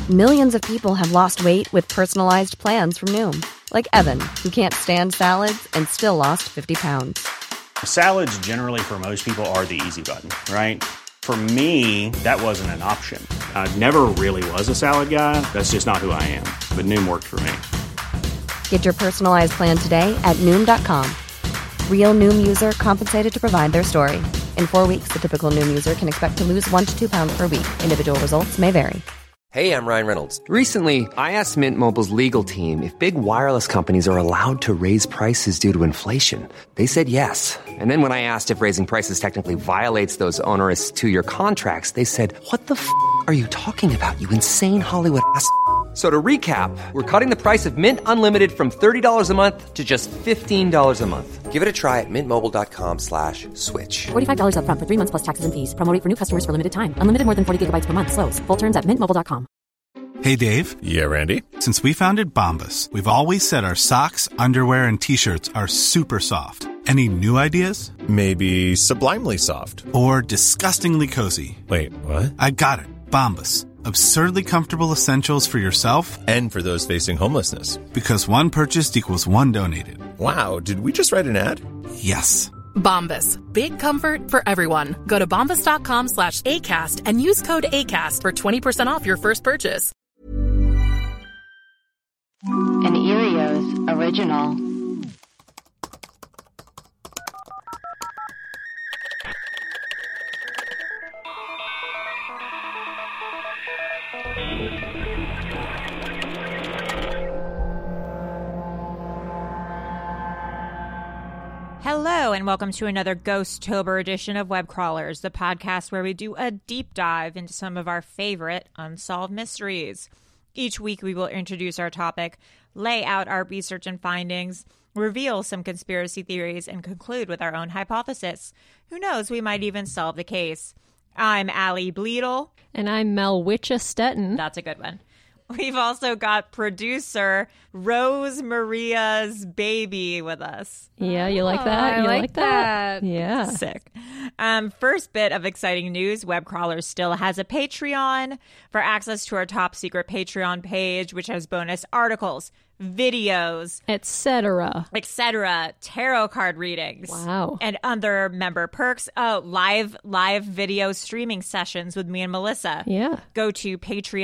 Millions of people have lost weight with personalized plans from Noom. Like Evan, who can't stand salads and still lost 50 pounds. Salads generally for most people are the easy button, right? For me, that wasn't an option. I never really was a salad guy. That's just not who I am. But Noom worked for me. Get your personalized plan today at Noom.com. Real Noom user compensated to provide their story. In 4 weeks, the typical Noom user can expect to lose 1 to 2 pounds per week. Individual results may vary. Hey, I'm Ryan Reynolds. Recently, I asked Mint Mobile's legal team if big wireless companies are allowed to raise prices due to inflation. They said yes. And then when I asked if raising prices technically violates those onerous 2-year contracts, they said, "What the f*** are you talking about, you insane Hollywood ass?" So to recap, we're cutting the price of Mint Unlimited from $30 a month to just $15 a month. Give it a try at mintmobile.com/switch. $45 up front for 3 months plus taxes and fees. Promo rate for new customers for limited time. Unlimited more than 40 gigabytes per month. Slows full terms at mintmobile.com. Hey, Dave. Yeah, Randy. Since we founded Bombas, we've always said our socks, underwear, and T-shirts are super soft. Any new ideas? Maybe sublimely soft. Or disgustingly cozy. Wait, what? I got it. Bombas. Absurdly comfortable essentials for yourself and for those facing homelessness. Because one purchased equals one donated. Wow, did we just write an ad? Yes. Bombas. Big comfort for everyone. Go to bombas.com/ACAST and use code ACAST for 20% off your first purchase. An Erios original. Hello, and welcome to another Ghost-tober edition of Web Crawlers, the podcast where we do a deep dive into some of our favorite unsolved mysteries. Each week, we will introduce our topic, lay out our research and findings, reveal some conspiracy theories, and conclude with our own hypothesis. Who knows, we might even solve the case. I'm Allie Bleedle. And I'm Mel Witcha-Stetton. That's a good one. We've also got producer Rose Maria's baby with us. Yeah, you like that? I like that. Yeah. Sick. First bit of exciting news, Web Crawlers still has a Patreon for access to our top secret Patreon page, which has bonus articles, videos, etc., tarot card readings. Wow. And other member perks. Live video streaming sessions with me and Melissa. Yeah. Go to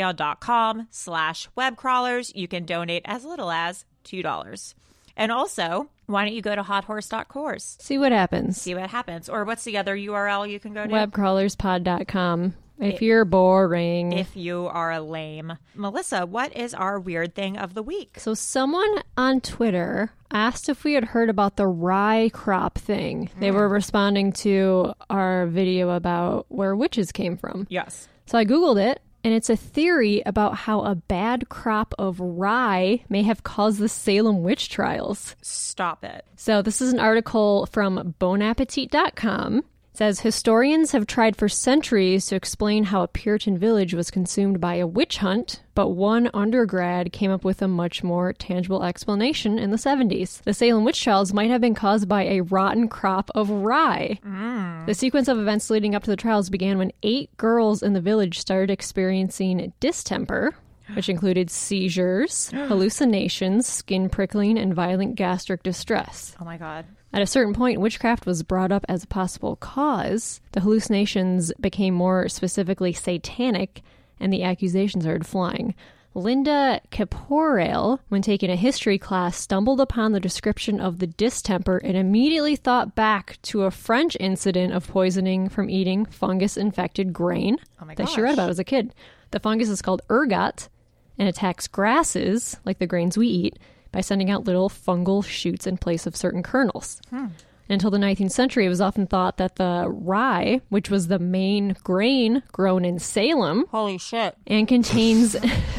patreon.com/webcrawlers. You can donate as little as $2. And also, why don't you go to hothorse.course? See what happens. Or what's the other URL you can go to? Webcrawlerspod.com. If you're boring. If you are lame. Melissa, what is our weird thing of the week? So someone on Twitter asked if we had heard about the rye crop thing. They were responding to our video about where witches came from. Yes. So I Googled it, and it's a theory about how a bad crop of rye may have caused the Salem witch trials. Stop it. So this is an article from bonappetit.com. It says, historians have tried for centuries to explain how a Puritan village was consumed by a witch hunt, but one undergrad came up with a much more tangible explanation in the 70s. The Salem witch trials might have been caused by a rotten crop of rye. The sequence of events leading up to the trials began when 8 girls in the village started experiencing distemper, which included seizures, hallucinations, skin prickling, and violent gastric distress. Oh my God. At a certain point, witchcraft was brought up as a possible cause. The hallucinations became more specifically satanic, and the accusations started flying. Linda Caporael, when taking a history class, stumbled upon the description of the distemper and immediately thought back to a French incident of poisoning from eating fungus-infected grain that she read about as a kid. The fungus is called ergot and attacks grasses, like the grains we eat, by sending out little fungal shoots in place of certain kernels. Until the 19th century, it was often thought that the rye, which was the main grain grown in Salem... Holy shit. ...and contains...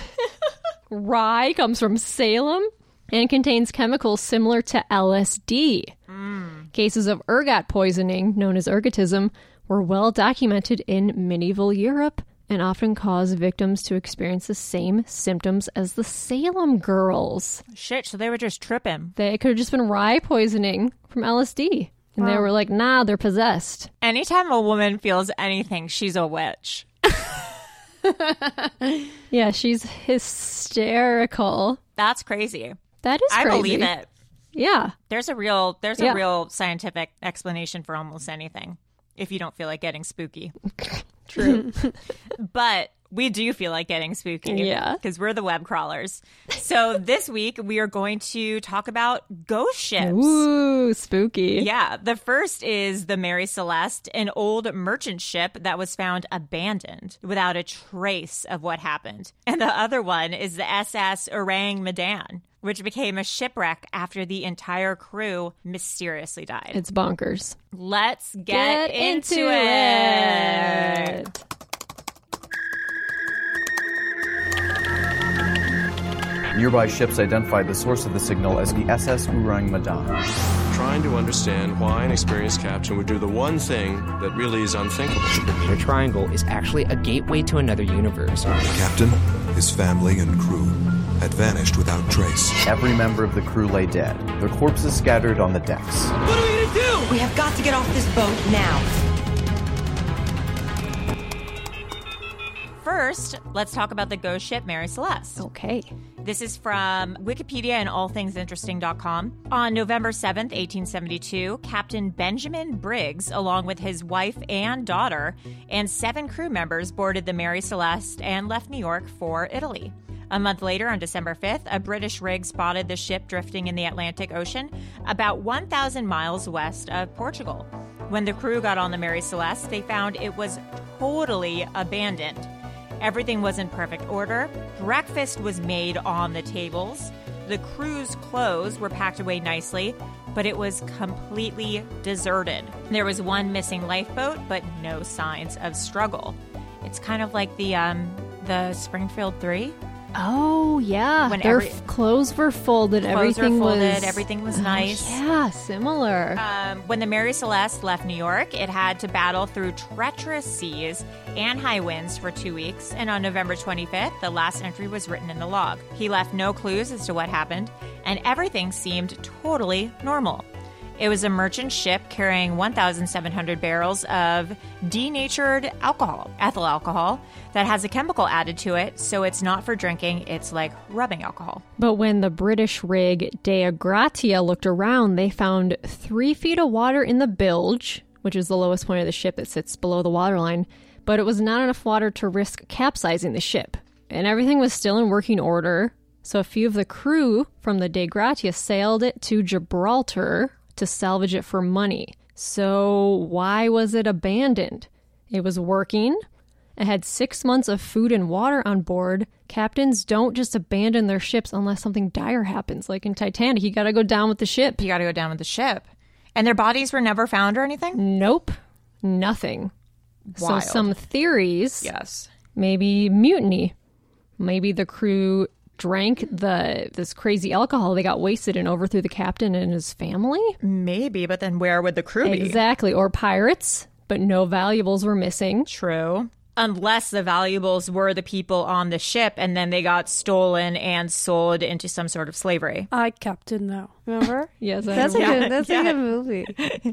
rye comes from Salem and contains chemicals similar to LSD. Cases of ergot poisoning, known as ergotism, were well documented in medieval Europe and often caused victims to experience the same symptoms as the Salem girls. Shit, so they were just tripping. They could have just been rye poisoning from LSD. And they were like, nah, they're possessed. Anytime a woman feels anything, she's a witch. Yeah, she's hysterical. That's crazy. That is crazy. I believe it. Yeah. There's a real scientific explanation for almost anything if you don't feel like getting spooky. True. But we do feel like getting spooky. Yeah. Because we're the web crawlers. So this week we are going to talk about ghost ships. Ooh, spooky. Yeah. The first is the Mary Celeste, an old merchant ship that was found abandoned without a trace of what happened. And the other one is the SS Orang Medan, which became a shipwreck after the entire crew mysteriously died. It's bonkers. Let's get into it. Nearby ships identified the source of the signal as the SS Orang Medan. Trying to understand why an experienced captain would do the one thing that really is unthinkable. The Bermuda Triangle is actually a gateway to another universe. The captain, his family, and crew had vanished without trace. Every member of the crew lay dead, their corpses scattered on the decks. What are we going to do? We have got to get off this boat now. First, let's talk about the ghost ship Mary Celeste. Okay. This is from Wikipedia and allthingsinteresting.com. On November 7th, 1872, Captain Benjamin Briggs, along with his wife and daughter, and 7 crew members boarded the Mary Celeste and left New York for Italy. A month later, on December 5th, a British rig spotted the ship drifting in the Atlantic Ocean about 1,000 miles west of Portugal. When the crew got on the Mary Celeste, they found it was totally abandoned. Everything was in perfect order. Breakfast was made on the tables. The crew's clothes were packed away nicely, but it was completely deserted. There was one missing lifeboat, but no signs of struggle. It's kind of like the Springfield 3. Oh, yeah. When their clothes were folded. Everything was nice. Yeah, similar. When the Mary Celeste left New York, it had to battle through treacherous seas and high winds for 2 weeks. And on November 25th, the last entry was written in the log. He left no clues as to what happened, and everything seemed totally normal. It was a merchant ship carrying 1,700 barrels of denatured alcohol, ethyl alcohol, that has a chemical added to it, so it's not for drinking, it's like rubbing alcohol. But when the British rig Dea Gratia looked around, they found 3 feet of water in the bilge, which is the lowest point of the ship that sits below the waterline, but it was not enough water to risk capsizing the ship. And everything was still in working order, so a few of the crew from the Dea Gratia sailed it to Gibraltar to salvage it for money. So why was it abandoned? It was working. It had 6 months of food and water on board. Captains don't just abandon their ships unless something dire happens. Like in Titanic, you gotta go down with the ship. You gotta go down with the ship. And their bodies were never found or anything? Nope. Nothing. Wild. So some theories. Yes. Maybe mutiny. Maybe the crew drank this crazy alcohol. They got wasted and overthrew the captain and his family? Maybe, but then where would the crew be? Exactly. Or pirates, but no valuables were missing. True. Unless the valuables were the people on the ship and then they got stolen and sold into some sort of slavery. I Captain now. Remember? Yes, that's a good movie.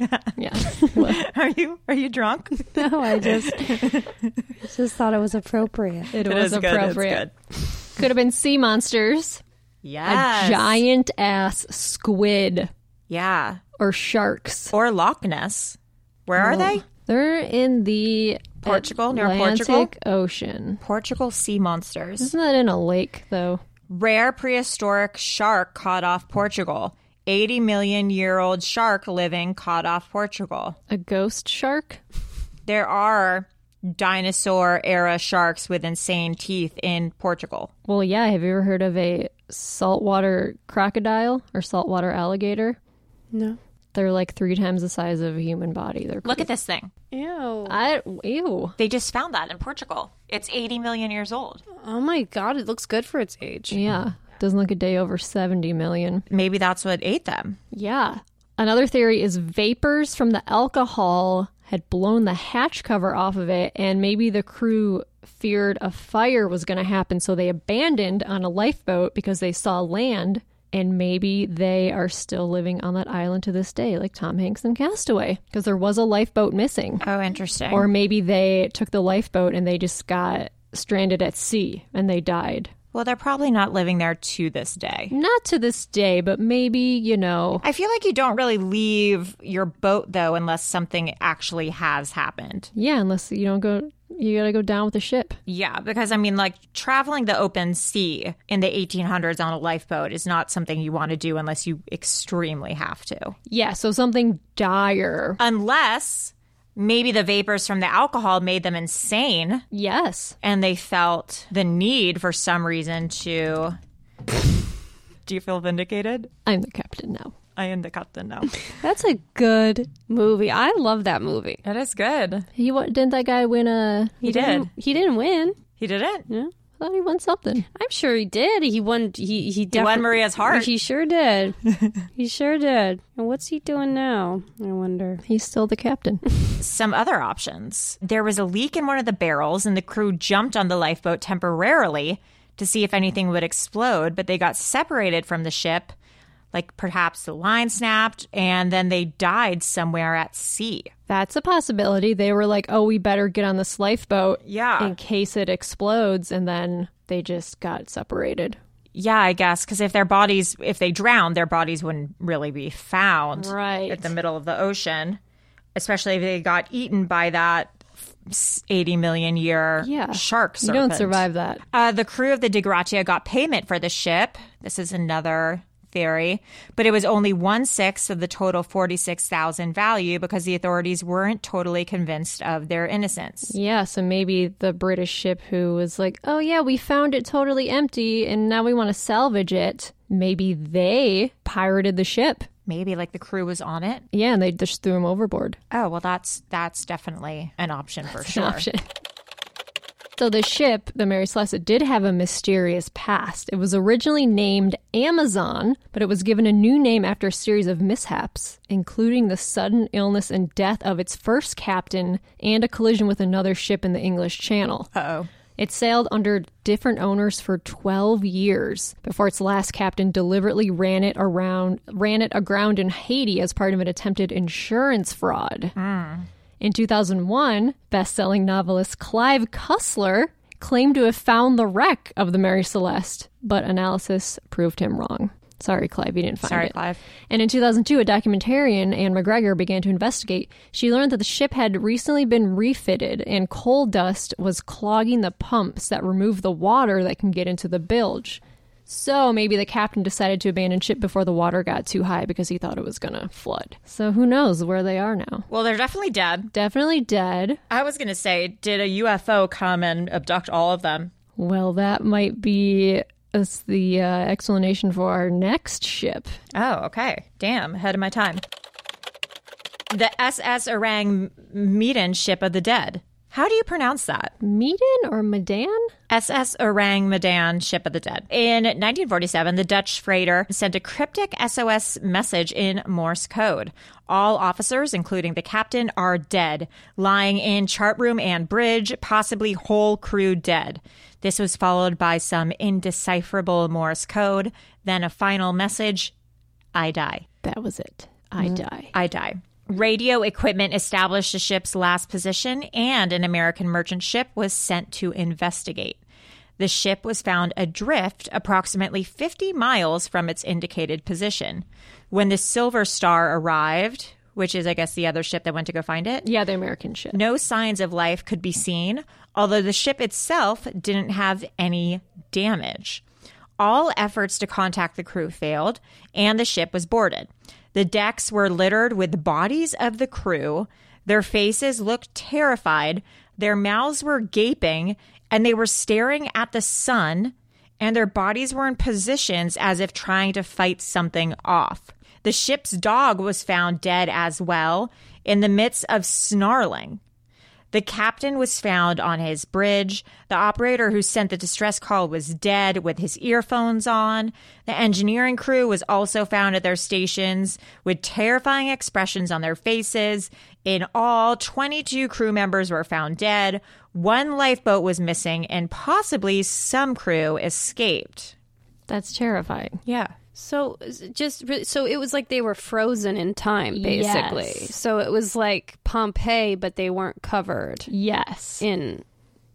Yeah. Are you drunk? No, I just thought it was appropriate. It was appropriate. Could have been sea monsters. Yes. A giant ass squid. Yeah. Or sharks. Or Loch Ness. Where are they? They're in the Portugal, near Atlantic Portugal? Ocean. Portugal sea monsters. Isn't that in a lake, though? Rare prehistoric shark caught off Portugal. 80-million-year-old shark living caught off Portugal. A ghost shark? There are dinosaur-era sharks with insane teeth in Portugal. Well, yeah. Have you ever heard of a saltwater crocodile or saltwater alligator? No. They're like 3 times the size of a human body. Look at this thing. Ew. Ew. They just found that in Portugal. It's 80 million years old. Oh my God, it looks good for its age. Yeah. Doesn't look a day over 70 million. Maybe that's what ate them. Yeah. Another theory is vapors from the alcohol had blown the hatch cover off of it, and maybe the crew feared a fire was going to happen, so they abandoned on a lifeboat because they saw land, and maybe they are still living on that island to this day, like Tom Hanks in Castaway, because there was a lifeboat missing. Oh, interesting. Or maybe they took the lifeboat and they just got stranded at sea and they died. Well, they're probably not living there to this day. Not to this day, but maybe, you know. I feel like you don't really leave your boat, though, unless something actually has happened. Yeah, unless you don't go, you got to go down with the ship. Yeah, because, I mean, like, traveling the open sea in the 1800s on a lifeboat is not something you want to do unless you extremely have to. Yeah, so something dire. Unless maybe the vapors from the alcohol made them insane. Yes. And they felt the need for some reason to... Do you feel vindicated? I'm the captain now. I am the captain now. That's a good movie. I love that movie. It is good. Didn't that guy win a... He did. He didn't win. He didn't? Yeah. I thought he won something. I'm sure he did. He won. He won Maria's heart. He sure did. He sure did. And what's he doing now? I wonder. He's still the captain. Some other options. There was a leak in one of the barrels, and the crew jumped on the lifeboat temporarily to see if anything would explode, but they got separated from the ship. Like perhaps the line snapped, and then they died somewhere at sea. That's a possibility. They were like, oh, we better get on this lifeboat in case it explodes, and then they just got separated. Yeah, I guess, because if they drowned, their bodies wouldn't really be found at the middle of the ocean, especially if they got eaten by that 80 million year shark serpent. You don't survive that. The crew of the Di Gratia got payment for the ship. This is another theory, but it was only 1/6 of the total $46,000 value because the authorities weren't totally convinced of their innocence. Yeah, so maybe the British ship who was like, oh yeah, we found it totally empty and now we want to salvage it. Maybe they pirated the ship. Maybe like the crew was on it. Yeah, and they just threw him overboard. Oh, well, that's definitely an option for sure. An option. So the ship, the Mary Celeste, did have a mysterious past. It was originally named Amazon, but it was given a new name after a series of mishaps, including the sudden illness and death of its first captain and a collision with another ship in the English Channel. Uh-oh. It sailed under different owners for 12 years before its last captain deliberately ran it aground in Haiti as part of an attempted insurance fraud. In 2001, best-selling novelist Clive Cussler claimed to have found the wreck of the Mary Celeste, but analysis proved him wrong. Sorry, Clive, you didn't find it. Sorry, Clive. And in 2002, a documentarian, Anne McGregor, began to investigate. She learned that the ship had recently been refitted, and coal dust was clogging the pumps that remove the water that can get into the bilge. So maybe the captain decided to abandon ship before the water got too high because he thought it was going to flood. So who knows where they are now? Well, they're definitely dead. Definitely dead. I was going to say, did a UFO come and abduct all of them? Well, that might be the explanation for our next ship. Oh, okay. Damn, ahead of my time. The SS Orang Medan ship of the dead. How do you pronounce that? Medan or Medan? SS Orang Medan ship of the dead. In 1947, the Dutch freighter sent a cryptic SOS message in Morse code. All officers, including the captain, are dead, lying in chart room and bridge, possibly whole crew dead. This was followed by some indecipherable Morse code, then a final message, I die. That was it. I die. I die. Radio equipment established the ship's last position, and an American merchant ship was sent to investigate. The ship was found adrift approximately 50 miles from its indicated position. When the Silver Star arrived, which is, I guess, the other ship that went to go find it. Yeah, the American ship. No signs of life could be seen, although the ship itself didn't have any damage. All efforts to contact the crew failed, and the ship was boarded. The decks were littered with the bodies of the crew. Their faces looked terrified. Their mouths were gaping, and they were staring at the sun, and their bodies were in positions as if trying to fight something off. The ship's dog was found dead as well, in the midst of snarling. The captain was found on his bridge. The operator who sent the distress call was dead with his earphones on. The engineering crew was also found at their stations with terrifying expressions on their faces. In all, 22 crew members were found dead. One lifeboat was missing, and possibly some crew escaped. That's terrifying. Yeah. So it was like they were frozen in time, basically. Yes. So it was like Pompeii, but they weren't covered. Yes. In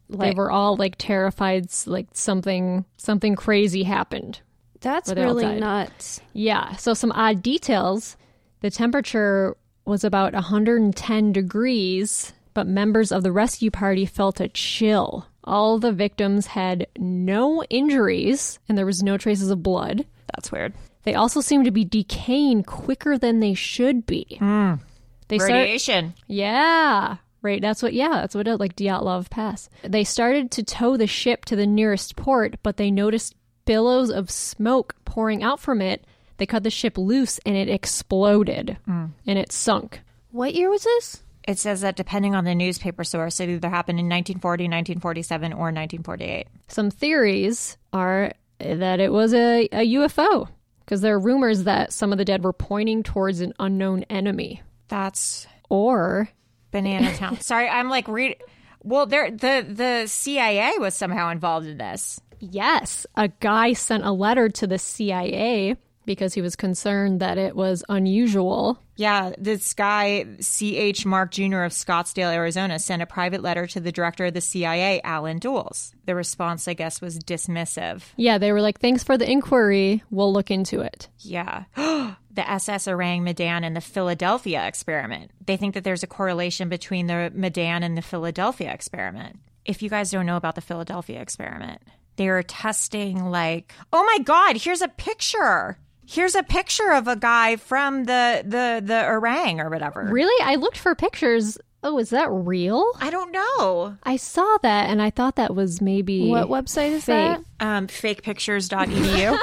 They were all like terrified, like something crazy happened. That's really nuts. Yeah. So some odd details. The temperature was about 110 degrees, but members of the rescue party felt a chill. All the victims had no injuries, and there was no traces of blood. That's weird. They also seemed to be decaying quicker than they should be. Radiation. Yeah. Right. That's what it like Dyatlov Pass. They started to tow the ship to the nearest port, but they noticed billows of smoke pouring out from it. They cut the ship loose and it exploded and it sunk. What year was this? It says that depending on the newspaper source, it either happened in 1940, 1947, or 1948. Some theories are that it was a UFO, because there are rumors that some of the dead were pointing towards an unknown enemy. Or Banana Town. Sorry, I'm like Well, the CIA was somehow involved in this. Yes, a guy sent a letter to the CIA because he was concerned that it was unusual. Yeah, this guy, C.H. Mark Jr. of Scottsdale, Arizona, sent a private letter to the director of the CIA, Alan Dulles. The response, I guess, was dismissive. Yeah, they were like, thanks for the inquiry. We'll look into it. Yeah. The SS Orang Medan and the Philadelphia experiment. They think that there's a correlation between the Medan and the Philadelphia experiment. If you guys don't know about the Philadelphia experiment, they were testing like, oh my God, here's a picture. Here's a picture of a guy from the Orang or whatever. Really? I looked for pictures. Oh, is that real? I don't know. I saw that and I thought that was maybe... What website is that? Fakepictures.edu.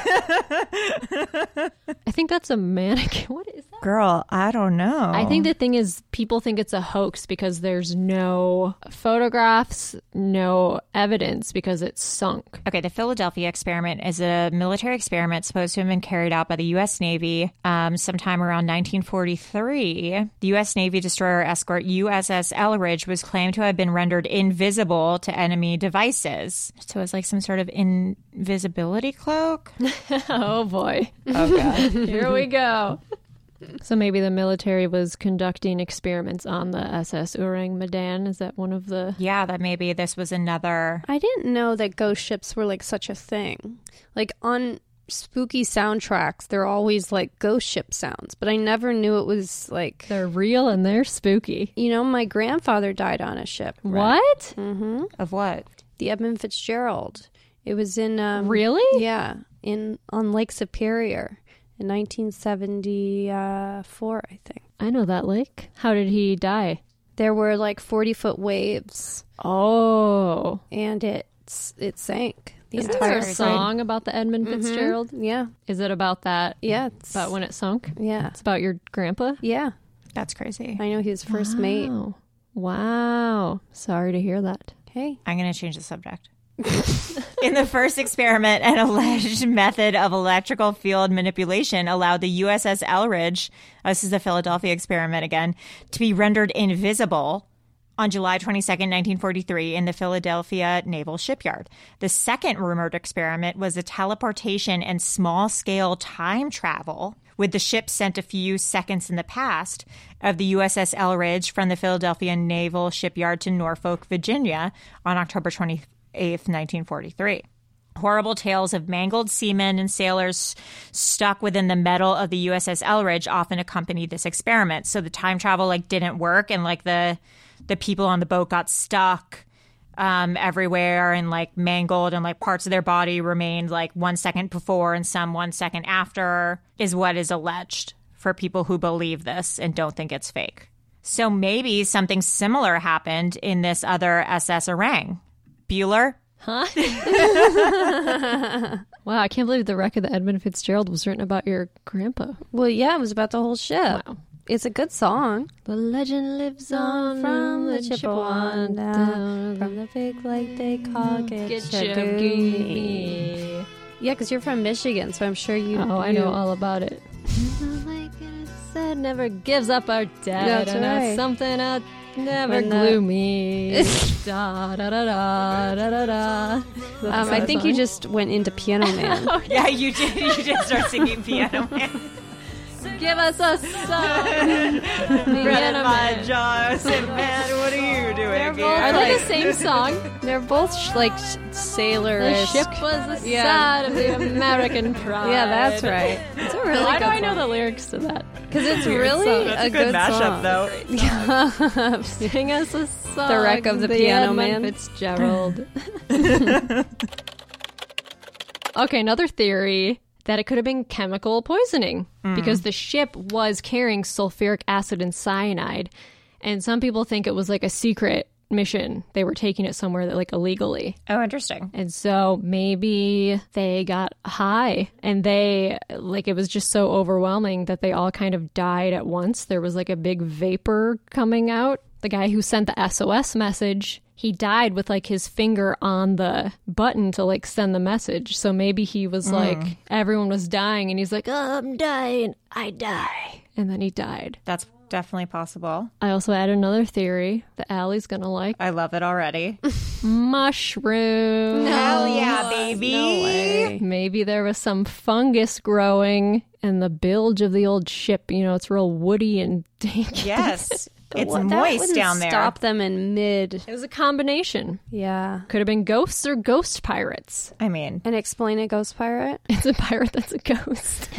I think that's a mannequin. What is that? Girl, I don't know. I think the thing is people think it's a hoax because there's no photographs, no evidence because it's sunk. Okay, the Philadelphia experiment is a military experiment supposed to have been carried out by the U.S. Navy sometime around 1943. The U.S. Navy destroyer escort USS Elridge was claimed to have been rendered invisible to enemy devices. So it's like some sort of invisibility cloak. Oh, boy. Oh, God. Here we go. So maybe the military was conducting experiments on the SS Orang Medan. Is that one of the... Yeah, that maybe this was another... I didn't know that ghost ships were like such a thing. Like on spooky soundtracks, they're always like ghost ship sounds, but I never knew it was like... They're real and they're spooky. You know, my grandfather died on a ship. What? Mm-hmm. Of what? The Edmund Fitzgerald. It was in... Really? Yeah, on Lake Superior. In 1974, I think. I know that lake. How did he die? There were like 40-foot waves. Oh. And it sank. Isn't there a song about the Edmund Fitzgerald? Yeah. Is it about that? Yeah. About when it sunk? Yeah. It's about your grandpa? Yeah. That's crazy. I know he was first mate. Wow. Sorry to hear that. Hey. I'm going to change the subject. In the first experiment, an alleged method of electrical field manipulation allowed the USS Elridge, this is the Philadelphia experiment again, to be rendered invisible on July 22nd, 1943 in the Philadelphia Naval Shipyard. The second rumored experiment was a teleportation and small-scale time travel, with the ship sent a few seconds in the past of the USS Elridge from the Philadelphia Naval Shipyard to Norfolk, Virginia on October 28th, 1943. Horrible tales of mangled seamen and sailors stuck within the metal of the USS Elridge often accompanied this experiment. So the time travel didn't work, and the people on the boat got stuck everywhere and mangled, and parts of their body remained 1 second before and some 1 second after, is what is alleged for people who believe this and don't think it's fake. So maybe something similar happened in this other SS Orang. Bueller? Huh? Wow, I can't believe the wreck of the Edmund Fitzgerald was written about your grandpa. Well, yeah, it was about the whole ship. Wow. It's a good song. The legend lives on from the Chippewa down from the big lake they call Gitchagumi. Yeah, because you're from Michigan, so I'm sure you... Oh, I know all about it. Said never gives up our dead. That's and right. That's something out never gloomy. Da da da da da da. I think you just went into Piano Man. Yeah, you did. You did start singing Piano Man. Give us a song. Piano Man. Joseph, man, what are you doing? Are they the same song? They're both sailor-ish. The ship was the side of the American pride. Yeah, that's right. It's a really Why good do I know song. the lyrics to that? Because it's really That's a good mashup, song. though. Sing us a song. The Wreck of the Piano Edmund Man. Fitzgerald. Okay, another theory that it could have been chemical poisoning because the ship was carrying sulfuric acid and cyanide, and some people think it was like a secret mission. They were taking it somewhere that like illegally. Oh, interesting. And so maybe they got high and they like it was just so overwhelming that they all kind of died at once. There was like a big vapor coming out. The guy who sent the SOS message, he died with like his finger on the button to like send the message. So maybe he was like, everyone was dying and he's like, oh, I'm dying. I die. And then he died. That's definitely possible. I also added another theory that Allie's going to like. I love it already. Mushrooms. Hell yeah, baby. No way. Maybe there was some fungus growing in the bilge of the old ship. You know, it's real woody and dangerous. Yes. It's That moist wouldn't down there. Stop them in mid. It was a combination. Yeah. Could have been ghosts or ghost pirates. I mean, And explain a ghost pirate. It's a pirate that's a ghost.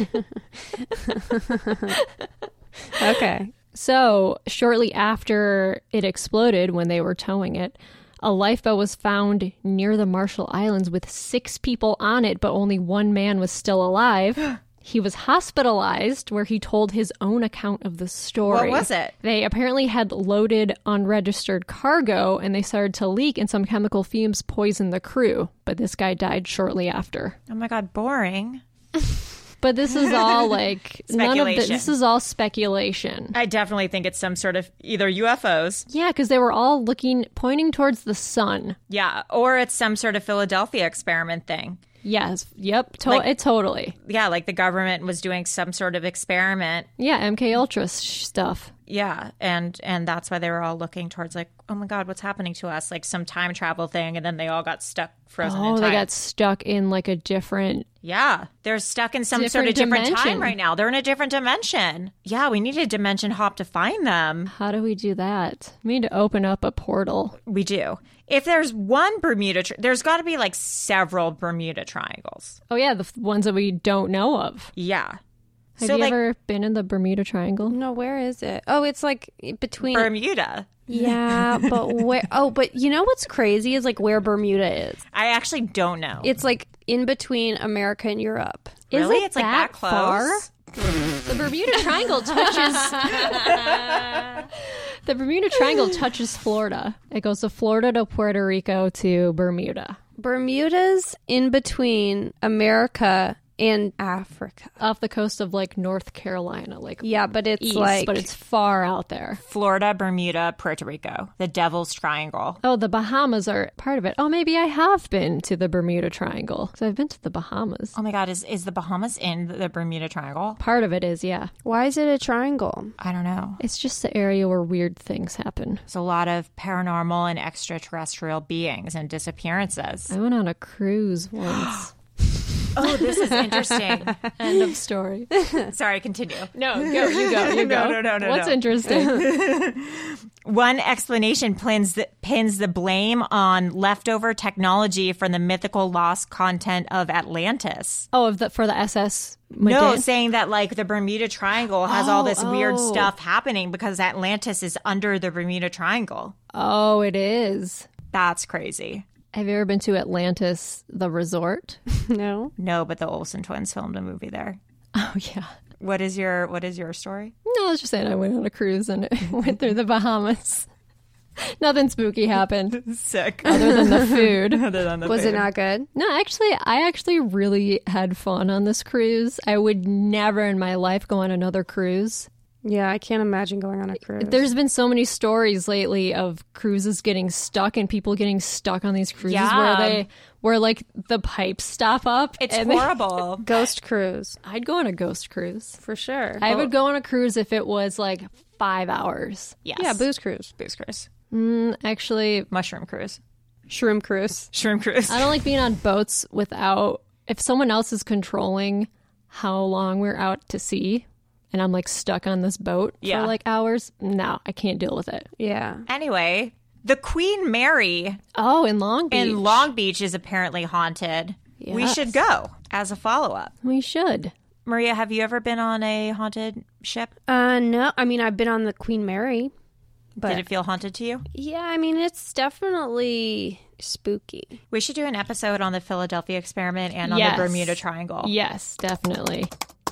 Okay. So, shortly after it exploded, when they were towing it, a lifeboat was found near the Marshall Islands with 6 people on it, but only one man was still alive. He was hospitalized, where he told his own account of the story. What was it? They apparently had loaded unregistered cargo, and they started to leak, and some chemical fumes poisoned the crew. But this guy died shortly after. oh my God, boring. But this is all like Speculation. this is all speculation. I definitely think it's some sort of either UFOs. Yeah, because they were all pointing towards the sun. Yeah. Or it's some sort of Philadelphia experiment thing. Yes. Yep. Totally. Yeah. Like the government was doing some sort of experiment. Yeah. MK Ultra stuff. Yeah. And that's why they were all looking towards like, oh my God, what's happening to us? Like some time travel thing. And then they all got stuck frozen in time. They got stuck in like a different. Yeah. They're stuck in some sort of different time right now. They're in a different dimension. Yeah. We need a dimension hop to find them. How do we do that? We need to open up a portal. We do. If there's one Bermuda, there's got to be like several Bermuda Triangles. Oh, yeah. The ones that we don't know of. Yeah. Have you ever been in the Bermuda Triangle? No, where is it? Oh, it's like between Bermuda. Yeah, but where? Oh, but you know what's crazy is like where Bermuda is. I actually don't know. It's like in between America and Europe. Really? Is it It's like that close? far? The Bermuda Triangle touches. The Bermuda Triangle touches Florida. It goes to Florida to Puerto Rico to Bermuda. Bermuda's in between America and Africa. Off the coast of like North Carolina, like yeah, but it's east, like but it's far out there. Florida, Bermuda, Puerto Rico, the Devil's Triangle. Oh, the Bahamas are part of it. Oh, maybe I have been to the Bermuda Triangle because I've been to the Bahamas. Oh my God, is the Bahamas in the Bermuda Triangle? Part of it is, yeah. Why is it a triangle? I don't know. It's just the area where weird things happen. There's a lot of paranormal and extraterrestrial beings and disappearances. I went on a cruise once. Oh, this is interesting. End of story. Sorry, continue. No, go. You go. You go. No. What's interesting? One explanation pins the blame on leftover technology from the mythical lost content of Atlantis. Oh, for the SS? No, saying that like the Bermuda Triangle has all this weird stuff happening because Atlantis is under the Bermuda Triangle. Oh, it is. That's crazy. Have you ever been to Atlantis, the resort? No. No, but the Olsen twins filmed a movie there. Oh, yeah. What is your story? No, I was just saying I went on a cruise and went through the Bahamas. Nothing spooky happened. Sick. Other than the food. Was it not good? No, I actually really had fun on this cruise. I would never in my life go on another cruise. Yeah, I can't imagine going on a cruise. There's been so many stories lately of cruises getting stuck and people getting stuck on these cruises where like the pipes stop up. It's horrible. Ghost cruise. I'd go on a ghost cruise. For sure. I would go on a cruise if it was like 5 hours. Yes. Yeah, booze cruise. Booze cruise. Actually, mushroom cruise. Shroom cruise. Shroom cruise. I don't like being on boats without, if someone else is controlling how long we're out to sea. And I'm like stuck on this boat for like hours. No, I can't deal with it. Yeah. Anyway, The Queen Mary. Oh, in Long Beach. In Long Beach is apparently haunted. Yes. We should go as a follow-up. We should. Maria, have you ever been on a haunted ship? No. I mean, I've been on the Queen Mary. But did it feel haunted to you? Yeah, I mean, it's definitely spooky. We should do an episode on the Philadelphia experiment and on the Bermuda Triangle. Yes, definitely.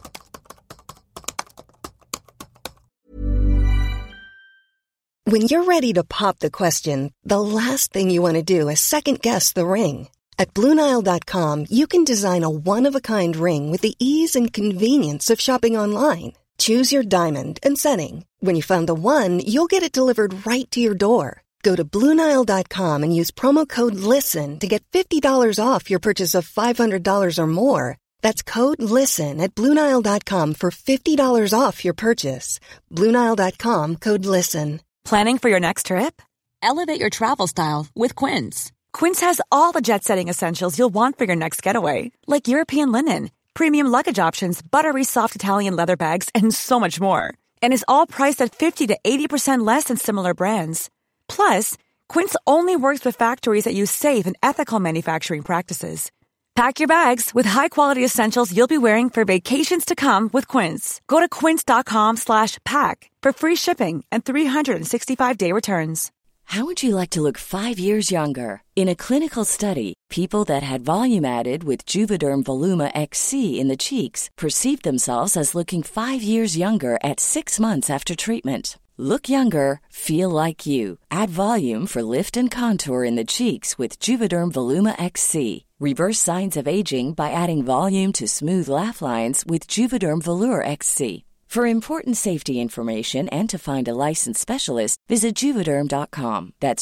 When you're ready to pop the question, the last thing you want to do is second-guess the ring. At BlueNile.com, you can design a one-of-a-kind ring with the ease and convenience of shopping online. Choose your diamond and setting. When you find the one, you'll get it delivered right to your door. Go to BlueNile.com and use promo code LISTEN to get $50 off your purchase of $500 or more. That's code LISTEN at BlueNile.com for $50 off your purchase. BlueNile.com, code LISTEN. Planning for your next trip? Elevate your travel style with Quince. Quince has all the jet-setting essentials you'll want for your next getaway, like European linen, premium luggage options, buttery soft Italian leather bags, and so much more. And is all priced at 50 to 80% less than similar brands. Plus, Quince only works with factories that use safe and ethical manufacturing practices. Pack your bags with high-quality essentials you'll be wearing for vacations to come with Quince. Go to quince.com/pack for free shipping and 365-day returns. How would you like to look 5 years younger? In a clinical study, people that had volume added with Juvederm Voluma XC in the cheeks perceived themselves as looking 5 years younger at 6 months after treatment. Look younger, feel like you. Add volume for lift and contour in the cheeks with Juvederm Voluma XC. Reverse signs of aging by adding volume to smooth laugh lines with Juvederm Volure XC. For important safety information and to find a licensed specialist, visit Juvederm.com. That's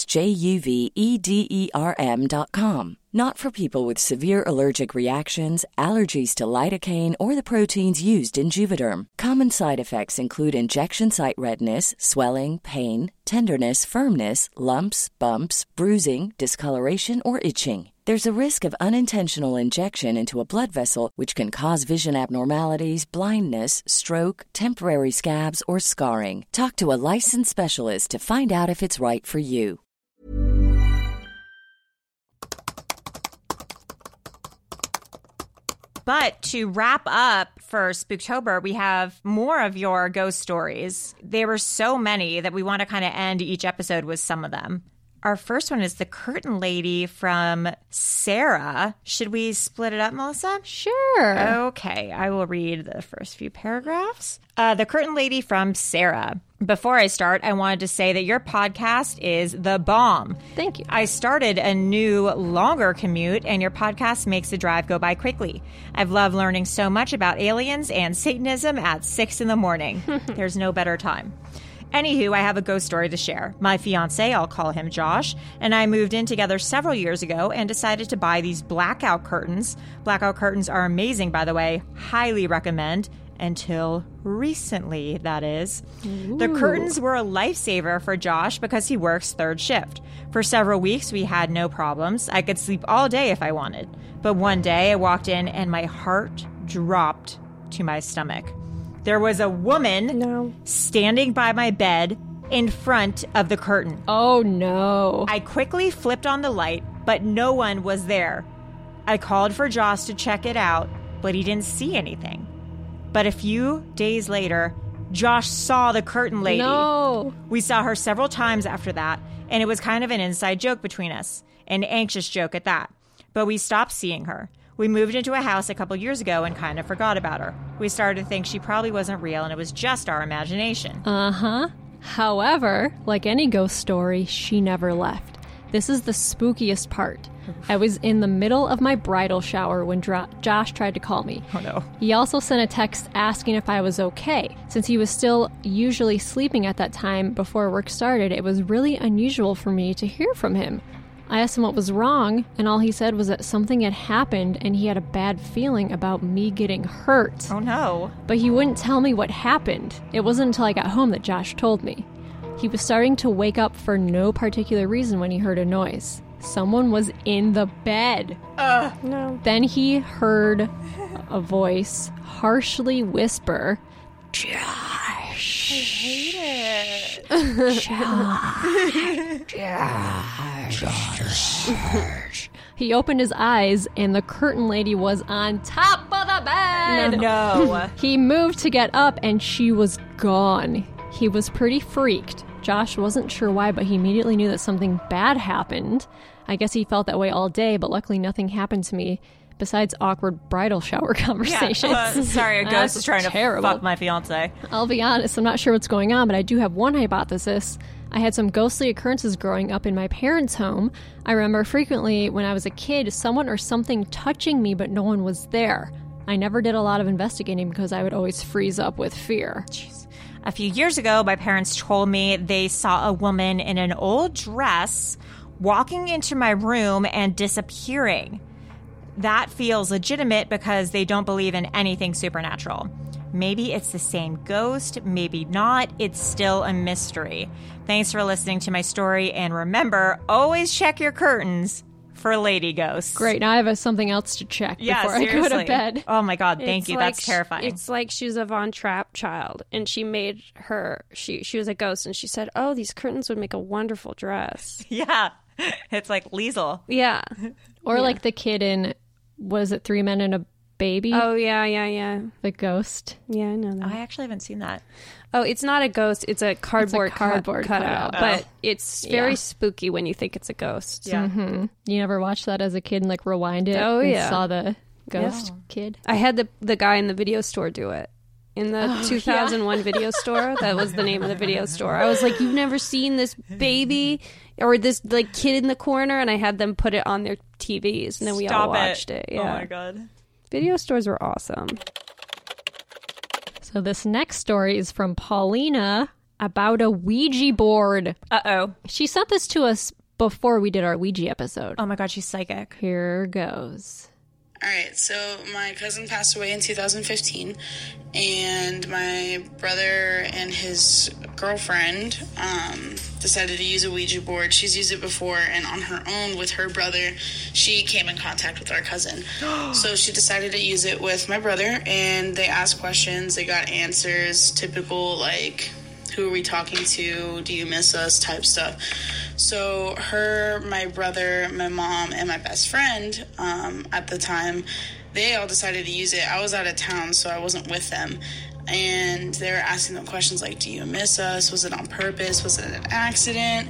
JUVEDERM.com. Not for people with severe allergic reactions, allergies to lidocaine, or the proteins used in Juvederm. Common side effects include injection site redness, swelling, pain, tenderness, firmness, lumps, bumps, bruising, discoloration, or itching. There's a risk of unintentional injection into a blood vessel, which can cause vision abnormalities, blindness, stroke, temporary scabs, or scarring. Talk to a licensed specialist to find out if it's right for you. But to wrap up for Spooktober, we have more of your ghost stories. There were so many that we want to kind of end each episode with some of them. Our first one is the curtain lady from Sarah. Should we split it up, Melissa? Sure. Okay, I will read the first few paragraphs. The curtain lady from Sarah. Before I start, I wanted to say that your podcast is the bomb. Thank you. I started a new, longer commute, and your podcast makes the drive go by quickly. I've loved learning so much about aliens and Satanism at 6 in the morning. There's no better time. Anywho, I have a ghost story to share. My fiance, I'll call him Josh, and I moved in together several years ago and decided to buy these blackout curtains. Blackout curtains are amazing, by the way. Highly recommend. Until recently, that is. Ooh. The curtains were a lifesaver for Josh because he works third shift. For several weeks, we had no problems. I could sleep all day if I wanted. But one day, I walked in and my heart dropped to my stomach. There was a woman standing by my bed in front of the curtain. Oh, no. I quickly flipped on the light, but no one was there. I called for Josh to check it out, but he didn't see anything. But a few days later, Josh saw the curtain lady. No. We saw her several times after that, and it was kind of an inside joke between us. An anxious joke at that. But we stopped seeing her. We moved into a house a couple years ago and kind of forgot about her. We started to think she probably wasn't real and it was just our imagination. Uh-huh. However, like any ghost story, she never left. This is the spookiest part. I was in the middle of my bridal shower when Josh tried to call me. Oh, no. He also sent a text asking if I was okay. Since he was still usually sleeping at that time before work started, it was really unusual for me to hear from him. I asked him what was wrong, and all he said was that something had happened and he had a bad feeling about me getting hurt. Oh, no. But he wouldn't tell me what happened. It wasn't until I got home that Josh told me. He was starting to wake up for no particular reason when he heard a noise. Someone was in the bed. No. Then he heard a voice harshly whisper, "Josh." hate it. He opened his eyes, and the curtain lady was on top of the bed. No. He moved to get up, and she was gone. He was pretty freaked. Josh wasn't sure why, but he immediately knew that something bad happened. I guess he felt that way all day, but luckily nothing happened to me besides awkward bridal shower conversations. Yeah, sorry, a ghost is trying to fuck my fiance. I'll be honest, I'm not sure what's going on, but I do have one hypothesis. I had some ghostly occurrences growing up in my parents' home. I remember frequently when I was a kid, someone or something touching me, but no one was there. I never did a lot of investigating because I would always freeze up with fear. Jeez. A few years ago, my parents told me they saw a woman in an old dress walking into my room and disappearing. That feels legitimate because they don't believe in anything supernatural. Maybe it's the same ghost, maybe not. It's still a mystery. Thanks for listening to my story, and remember, always check your curtains for lady ghosts. Great, now I have something else to check before I go to bed. Oh my God, thank you. That's terrifying. It's like she was a Von Trapp child, and she made her, she was a ghost, and she said, oh, these curtains would make a wonderful dress. Yeah, it's like Liesel. Yeah. Or like the kid in, was it 3 Men and a Baby? Oh, yeah. The ghost. Yeah, I know that. I actually haven't seen that. Oh, it's not a ghost. It's a cardboard cutout. But it's very spooky when you think it's a ghost. Yeah. Mm-hmm. You never watched that as a kid and like rewind it? Oh, and yeah. saw the ghost kid? I had the guy in the video store do it. In the 2001 video store. That was the name of the video store. I was like, you've never seen this baby or this like kid in the corner? And I had them put it on their TVs. And then we all watched it. Yeah. Oh, my God. Video stores were awesome. So this next story is from Paulina about a Ouija board. Uh-oh. She sent this to us before we did our Ouija episode. Oh my God, she's psychic. Here goes. All right, so my cousin passed away in 2015, and my brother and his girlfriend decided to use a Ouija board. She's used it before, and on her own with her brother, she came in contact with our cousin. So she decided to use it with my brother, and they asked questions, they got answers, typical, like, who are we talking to, do you miss us type stuff. So her, my brother, my mom, and my best friend at the time, they all decided to use it. I was out of town, so I wasn't with them. And they were asking them questions like, do you miss us? Was it on purpose? Was it an accident?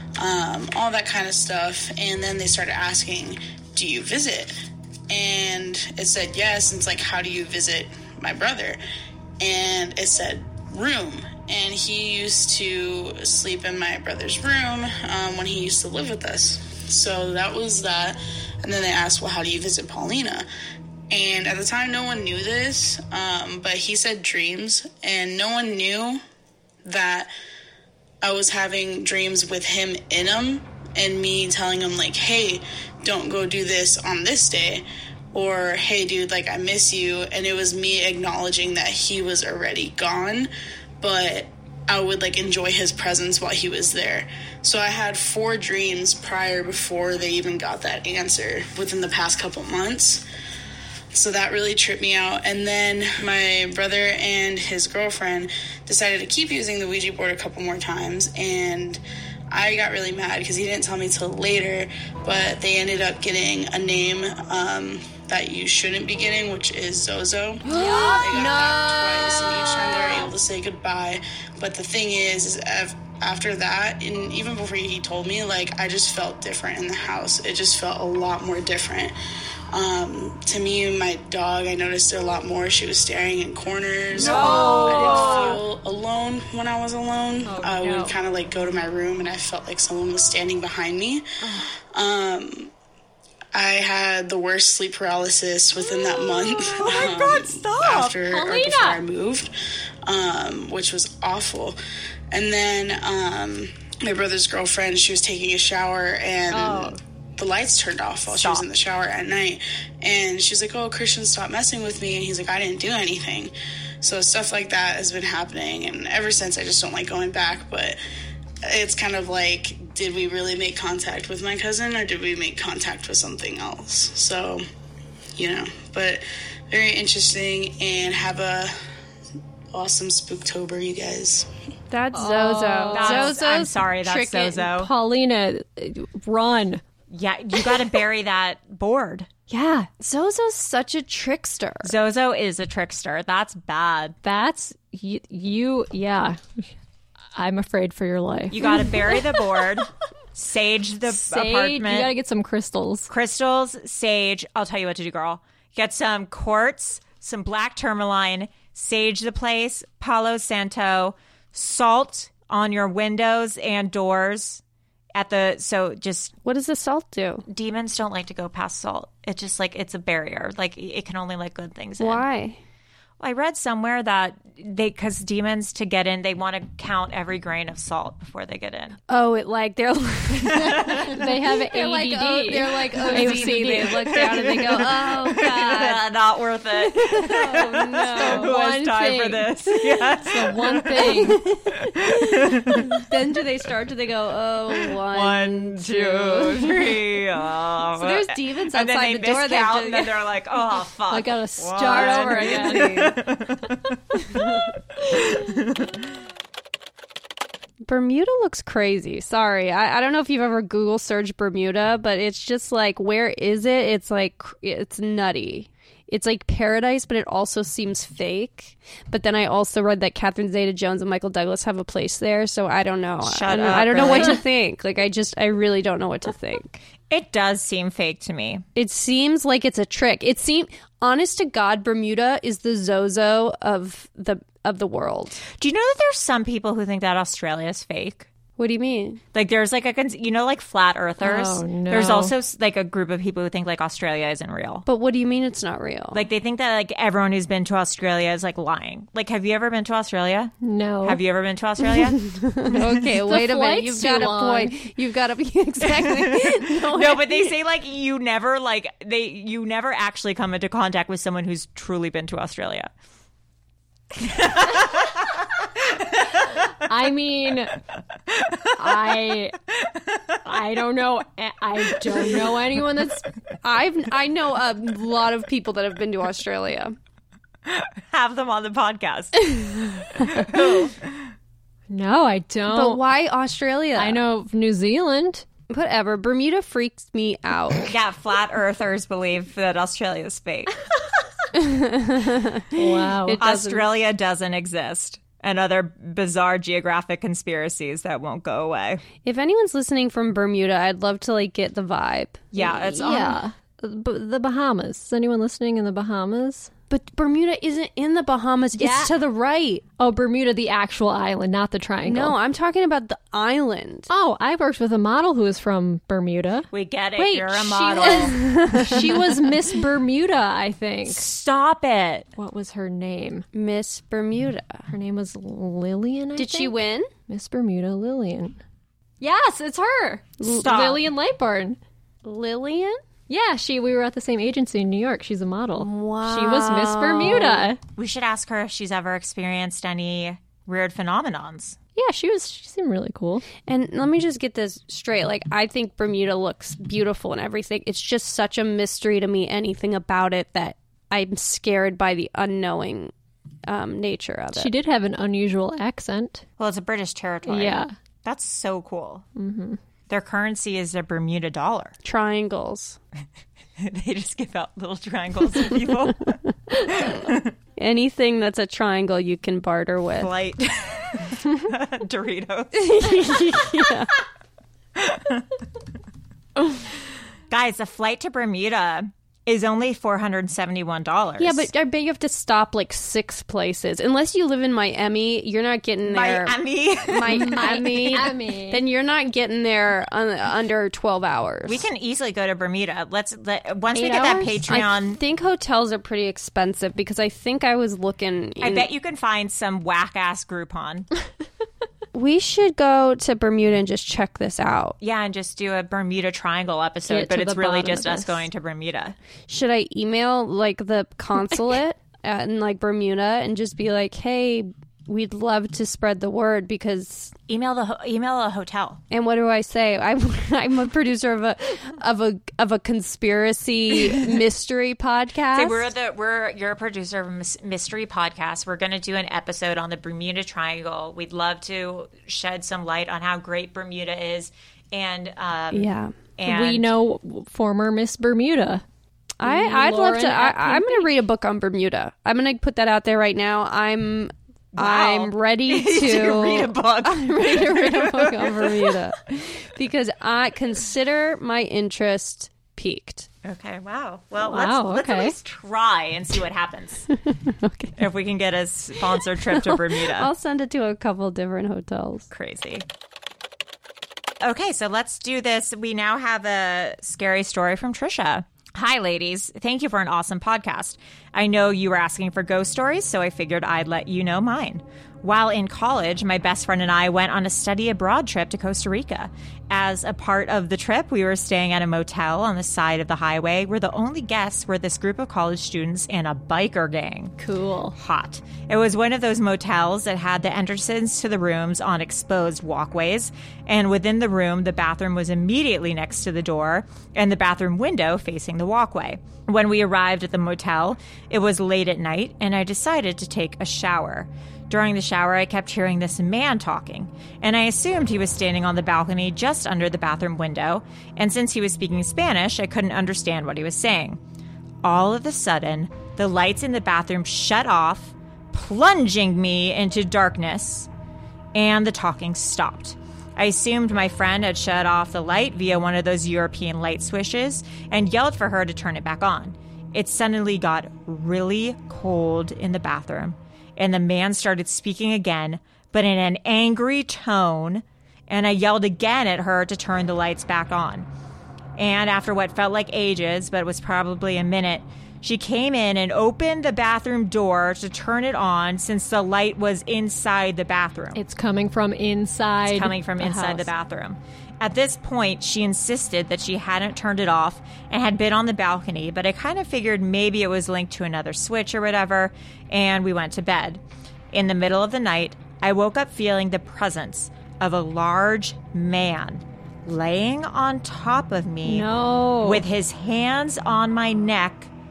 All that kind of stuff. And then they started asking, do you visit? And it said yes. And it's like, how do you visit my brother? And it said room. And he used to sleep in my brother's room when he used to live with us. So that was that. And then they asked, well, how do you visit Paulina? And at the time, no one knew this, but he said dreams. And no one knew that I was having dreams with him in them and me telling him, like, hey, don't go do this on this day. Or, hey, dude, like, I miss you. And it was me acknowledging that he was already gone, but I would, like, enjoy his presence while he was there. So I had 4 dreams before they even got that answer within the past couple months. So that really tripped me out. And then my brother and his girlfriend decided to keep using the Ouija board a couple more times. And I got really mad because he didn't tell me till later, but they ended up getting a name that you shouldn't be getting, which is Zozo. They got that twice, and each time they were able to say goodbye. But the thing is after that, and even before he told me, like, I just felt different in the house. It just felt a lot more different. To me and my dog, I noticed it a lot more. She was staring in corners. No! I didn't feel alone when I was alone. I would kind of, like, go to my room, and I felt like someone was standing behind me. I had the worst sleep paralysis within that month. Oh my God, stop! After or before I moved, which was awful. And then my brother's girlfriend, she was taking a shower, and the lights turned off while she was in the shower at night. And she's like, oh, Christian, stop messing with me. And he's like, I didn't do anything. So stuff like that has been happening. And ever since, I just don't like going back. But it's kind of like, did we really make contact with my cousin, or did we make contact with something else? So, you know, but very interesting, and have a awesome Spooktober, you guys. That's Zozo. Zozo's I'm sorry, that's tricking. Zozo. Paulina, run. Yeah, you got to bury that board. Yeah, Zozo's such a trickster. Zozo is a trickster. That's bad. That's you. Yeah. I'm afraid for your life. You got to bury the board, sage the apartment. You got to get some crystals. Crystals, sage. I'll tell you what to do, girl. Get some quartz, some black tourmaline, sage the place, Palo Santo, salt on your windows and doors. What does the salt do? Demons don't like to go past salt. It's just like it's a barrier. Like it can only let good things in. Why? I read somewhere that because demons to get in, they want to count every grain of salt before they get in. Oh, it like they're they have ADD. They're like OCD. They look down and they go, oh god, not worth it. Oh no, Who has time for this? Yes, the one thing. Then do they go, oh, 1, 2, 3. Oh. So there's demons outside and then they the door. Miscount, and then they're like, oh fuck, I gotta start over again. Bermuda looks crazy. Sorry. I don't know if you've ever Google searched Bermuda, but it's just like, where is it? It's like, it's nutty. It's like paradise, but it also seems fake. But then I also read that Catherine Zeta-Jones and Michael Douglas have a place there, so I don't know. I don't know what to think. Like, I really don't know what to think. It does seem fake to me. It seems like it's a trick. Honest to God, Bermuda is the Zozo of the world. Do you know that there's some people who think that Australia is fake? What do you mean? Like there's like like flat earthers. Oh, no. There's also like a group of people who think like Australia isn't real. But what do you mean it's not real? Like they think that like everyone who's been to Australia is like lying. Like have you ever been to Australia? No. Have you ever been to Australia? Okay, wait a minute. You've got a point. You've got to be exactly. No, but they say like you never actually come into contact with someone who's truly been to Australia. I mean, I don't know. I don't know anyone that's. I know a lot of people that have been to Australia. Have them on the podcast. Who? No, I don't. But why Australia? I know New Zealand. Whatever. Bermuda freaks me out. Yeah, flat earthers believe that Australia is fake. Wow. Australia doesn't exist. And other bizarre geographic conspiracies that won't go away. If anyone's listening from Bermuda, I'd love to like get the vibe. Yeah, it's the Bahamas. Is anyone listening in the Bahamas? But Bermuda isn't in the Bahamas. Yeah. It's to the right. Oh, Bermuda, the actual island, not the triangle. No, I'm talking about the island. Oh, I worked with a model who is from Bermuda. We get it. Wait, you're a model. She was Miss Bermuda, I think. Stop it. What was her name? Miss Bermuda. Her name was Lillian, I Did think? she win? Miss Bermuda Lillian. Yes, it's her. Stop. Lillian Lightburn. Lillian? Yeah, we were at the same agency in New York. She's a model. Wow. She was Miss Bermuda. We should ask her if she's ever experienced any weird phenomenons. Yeah, she seemed really cool. And let me just get this straight. Like, I think Bermuda looks beautiful and everything. It's just such a mystery to me, anything about it, that I'm scared by the unknowing nature of it. She did have an unusual accent. Well, it's a British territory. Yeah. That's so cool. Mm-hmm. Their currency is a Bermuda dollar. Triangles. They just give out little triangles to people. Anything that's a triangle you can barter with. Flight. Doritos. Guys, a flight to Bermuda is only $471. Yeah, but I bet you have to stop like 6 places. Unless you live in Miami, you're not getting there. Miami. Then you're not getting there under 12 hours. We can easily go to Bermuda. Once we get hours? that Patreon. I think hotels are pretty expensive because I think I was looking. I bet you can find some whack-ass Groupon. We should go to Bermuda and just check this out. Yeah, and just do a Bermuda Triangle episode, but it's really just us going to Bermuda. Should I email like the consulate in like Bermuda and just be like, hey, we'd love to spread the word because email a hotel. And what do I say? I'm a producer of a conspiracy mystery podcast. So you're a producer of a mystery podcast. We're going to do an episode on the Bermuda Triangle. We'd love to shed some light on how great Bermuda is, and we know former Miss Bermuda. I'd love to. I'm going to read a book on Bermuda. I'm going to put that out there right now. I'm ready to read a book. I'm ready to read a book on Bermuda because I consider my interest piqued. Okay. Wow. Well, let's at least try and see what happens. Okay. If we can get a sponsored trip to Bermuda, I'll send it to a couple different hotels. Crazy. Okay, so let's do this. We now have a scary story from Trisha. Hi, ladies. Thank you for an awesome podcast. I know you were asking for ghost stories, so I figured I'd let you know mine. While in college, my best friend and I went on a study abroad trip to Costa Rica. As a part of the trip, we were staying at a motel on the side of the highway where the only guests were this group of college students and a biker gang. Cool. Hot. It was one of those motels that had the entrances to the rooms on exposed walkways, and within the room, the bathroom was immediately next to the door and the bathroom window facing the walkway. When we arrived at the motel, it was late at night, and I decided to take a shower. During the shower, I kept hearing this man talking, and I assumed he was standing on the balcony just under the bathroom window, and since he was speaking Spanish, I couldn't understand what he was saying. All of a sudden, the lights in the bathroom shut off, plunging me into darkness, and the talking stopped. I assumed my friend had shut off the light via one of those European light switches and yelled for her to turn it back on. It suddenly got really cold in the bathroom, and the man started speaking again, but in an angry tone, and I yelled again at her to turn the lights back on. And after what felt like ages, but was probably a minute, she came in and opened the bathroom door to turn it on since the light was inside the bathroom. It's coming from inside. It's coming from inside the bathroom. At this point, she insisted that she hadn't turned it off and had been on the balcony, but I kind of figured maybe it was linked to another switch or whatever, and we went to bed. In the middle of the night, I woke up feeling the presence of a large man laying on top of me with his hands on my neck,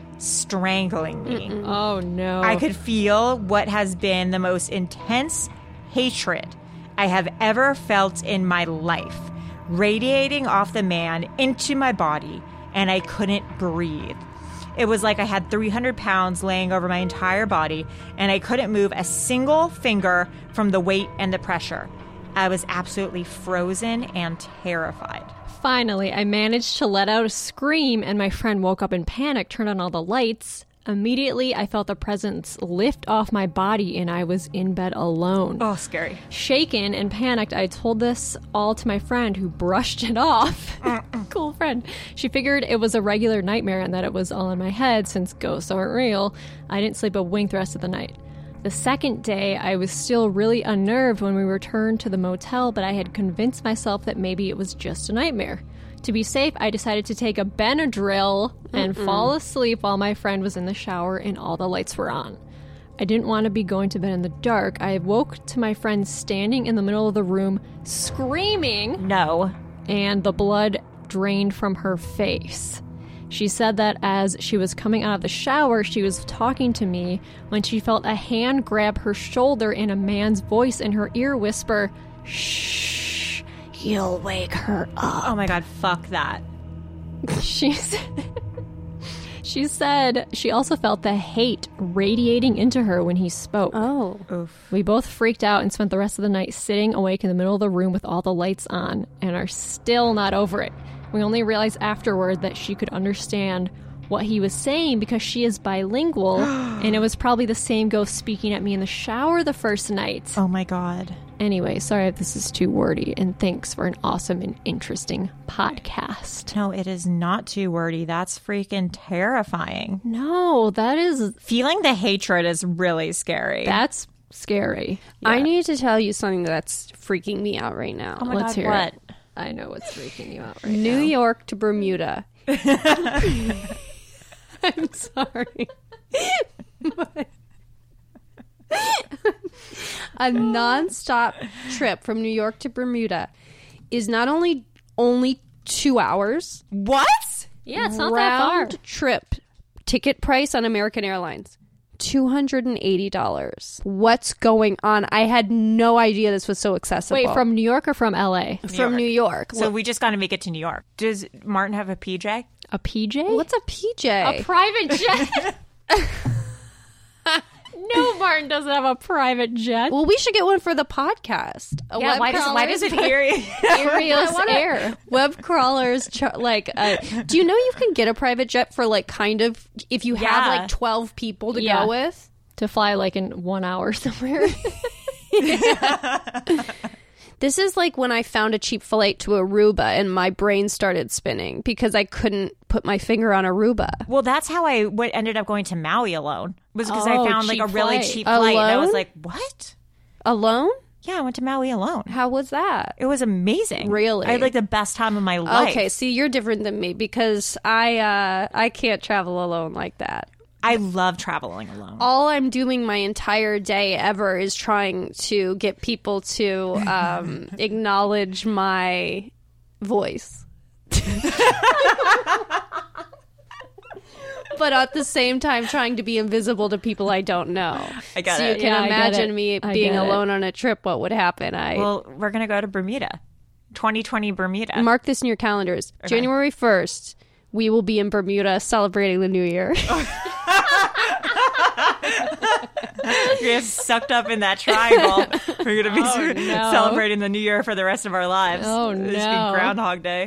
strangling me. Oh, no. I could feel what has been the most intense hatred I have ever felt in my life, radiating off the man into my body, and I couldn't breathe. It was like I had 300 pounds laying over my entire body, and I couldn't move a single finger from the weight and the pressure. I was absolutely frozen and terrified. Finally, I managed to let out a scream, and my friend woke up in panic, turned on all the lights. Immediately, I felt the presence lift off my body, and I was in bed alone. Oh, scary. Shaken and panicked, I told this all to my friend, who brushed it off. Cool friend. She figured it was a regular nightmare and that it was all in my head since ghosts aren't real. I didn't sleep a wink the rest of the night. The second day, I was still really unnerved when we returned to the motel, but I had convinced myself that maybe it was just a nightmare. To be safe, I decided to take a Benadryl and fall asleep while my friend was in the shower and all the lights were on. I didn't want to be going to bed in the dark. I woke to my friend standing in the middle of the room, screaming. No. And the blood drained from her face. She said that as she was coming out of the shower, she was talking to me when she felt a hand grab her shoulder and a man's voice in her ear whisper, "Shh, you'll wake her up." Oh my God, fuck that. She said she also felt the hate radiating into her when he spoke. Oh. Oof. We both freaked out and spent the rest of the night sitting awake in the middle of the room with all the lights on and are still not over it. We only realized afterward that she could understand what he was saying because she is bilingual, and it was probably the same ghost speaking at me in the shower the first night. Oh my God. Anyway, sorry if this is too wordy, and thanks for an awesome and interesting podcast. No, it is not too wordy. That's freaking terrifying. No, that is... Feeling the hatred is really scary. That's scary. Yeah. I need to tell you something that's freaking me out right now. Oh my Let's God, hear what? it. I know what's freaking you out right now. New York to Bermuda. I'm sorry. But A nonstop trip from New York to Bermuda is not only 2 hours. What? Yeah, it's not that far. Round trip ticket price on American Airlines, $280. What's going on? I had no idea this was so accessible. Wait, from New York or from LA? From New York. So we just got to make it to New York. Does Martin have a PJ? A PJ? What's a PJ? A private jet? No, Martin doesn't have a private jet. Well, we should get one for the podcast. Why does it Arios Air? Web crawlers, do you know you can get a private jet for if you have 12 people to go with? To fly in 1 hour somewhere. This is like when I found a cheap flight to Aruba and my brain started spinning because I couldn't put my finger on Aruba. Well, that's how I ended up going to Maui alone. Was because I found a really cheap flight. Alone? And I was like, what? Alone? Yeah, I went to Maui alone. How was that? It was amazing. Really? I had the best time of my life. Okay, see, you're different than me because I can't travel alone like that. I love traveling alone. All I'm doing my entire day ever is trying to get people to acknowledge my voice. But at the same time trying to be invisible to people I don't know. I get it. So you can imagine me being alone on a trip, what would happen. Well, we're going to go to Bermuda. 2020 Bermuda. Mark this in your calendars. Okay. January 1st, we will be in Bermuda celebrating the New Year. We get sucked up in that triangle. We're going to be celebrating the New Year for the rest of our lives. Oh, no. It's been Groundhog Day.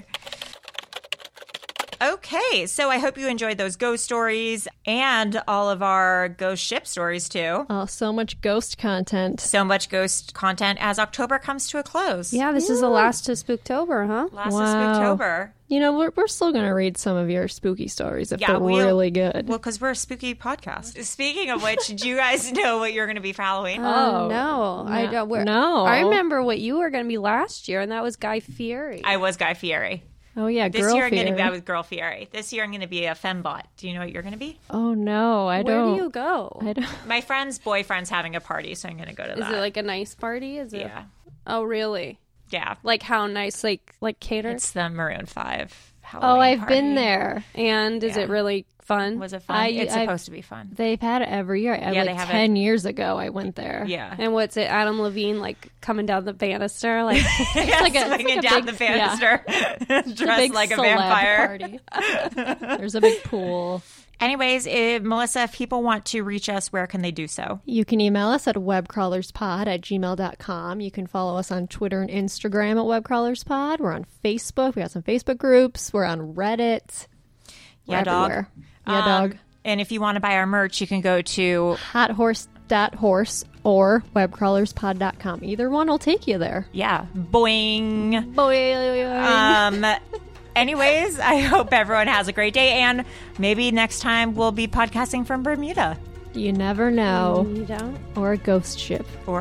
Okay, so I hope you enjoyed those ghost stories and all of our ghost ship stories, too. Oh, so much ghost content. So much ghost content as October comes to a close. Yeah, this is the last of Spooktober, huh? Last of Spooktober. You know, we're still going to read some of your spooky stories if they're really good. Well, because we're a spooky podcast. Speaking of which, did you guys know what you're going to be for Halloween? No. I don't. No. I remember what you were going to be last year, and that was Guy Fieri. I was Guy Fieri. Oh, yeah, This year I'm going to be with Girl Fieri. This year I'm going to be a fembot. Do you know what you're going to be? Oh, no, I don't. Where do you go? I don't. My friend's boyfriend's having a party, so I'm going to go to that. Is it like a nice party? Is it? Yeah. Oh, really? Yeah. Like how nice? Like catered? It's the Maroon 5 Halloween I've party. been there. And is it really fun? Was it fun? It's supposed to be fun. They've had it every year. They have 10 years ago I went there. Yeah. And what's it? Adam Levine coming down the banister? Swinging down the banister. Dressed like a vampire. Party. There's a big pool. Anyways, Melissa, if people want to reach us, where can they do so? You can email us at webcrawlerspod@gmail.com. You can follow us on Twitter and Instagram at webcrawlerspod. We're on Facebook. We got some Facebook groups. We're on Reddit. Yeah, everywhere. Yeah, dog. And if you want to buy our merch, you can go to hothorse.horse or webcrawlerspod.com. Either one will take you there. Yeah. Boing. Boing. Anyways, I hope everyone has a great day, and maybe next time we'll be podcasting from Bermuda. You never know. You don't? Or a ghost ship.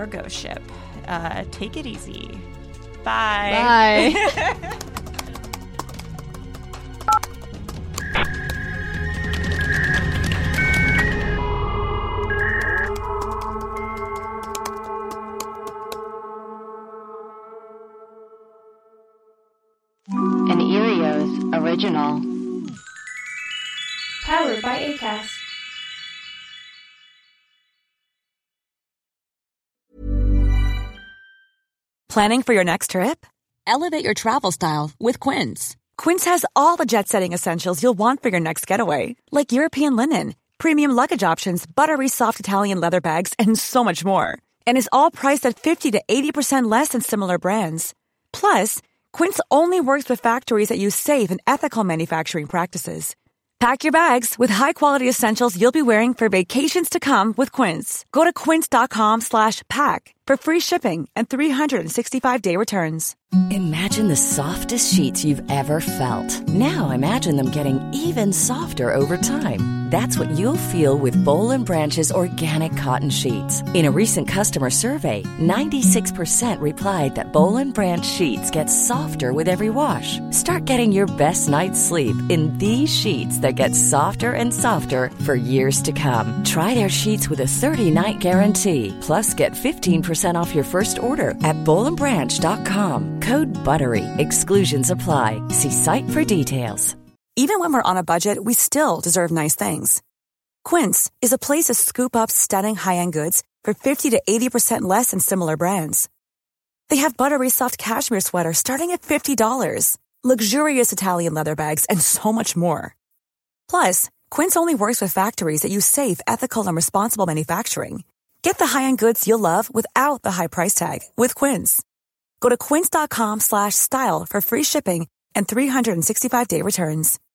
Take it easy. Bye. Bye. An Erios original. Powered by Acast. Planning for your next trip? Elevate your travel style with Quince. Quince has all the jet-setting essentials you'll want for your next getaway, like European linen, premium luggage options, buttery soft Italian leather bags, and so much more. And is all priced at 50 to 80% less than similar brands. Plus, Quince only works with factories that use safe and ethical manufacturing practices. Pack your bags with high-quality essentials you'll be wearing for vacations to come with Quince. Go to quince.com/pack for free shipping and 365-day returns. Imagine the softest sheets you've ever felt. Now imagine them getting even softer over time. That's what you'll feel with Boll & Branch's organic cotton sheets. In a recent customer survey, 96% replied that Boll & Branch sheets get softer with every wash. Start getting your best night's sleep in these sheets that get softer and softer for years to come. Try their sheets with a 30-night guarantee. Plus, get 15% off your first order at bollandbranch.com. Code BUTTERY. Exclusions apply. See site for details. Even when we're on a budget, we still deserve nice things. Quince is a place to scoop up stunning high-end goods for 50 to 80% less than similar brands. They have buttery soft cashmere sweaters starting at $50, luxurious Italian leather bags, and so much more. Plus, Quince only works with factories that use safe, ethical, and responsible manufacturing. Get the high-end goods you'll love without the high price tag with Quince. Go to quince.com/style for free shipping and 365-day returns.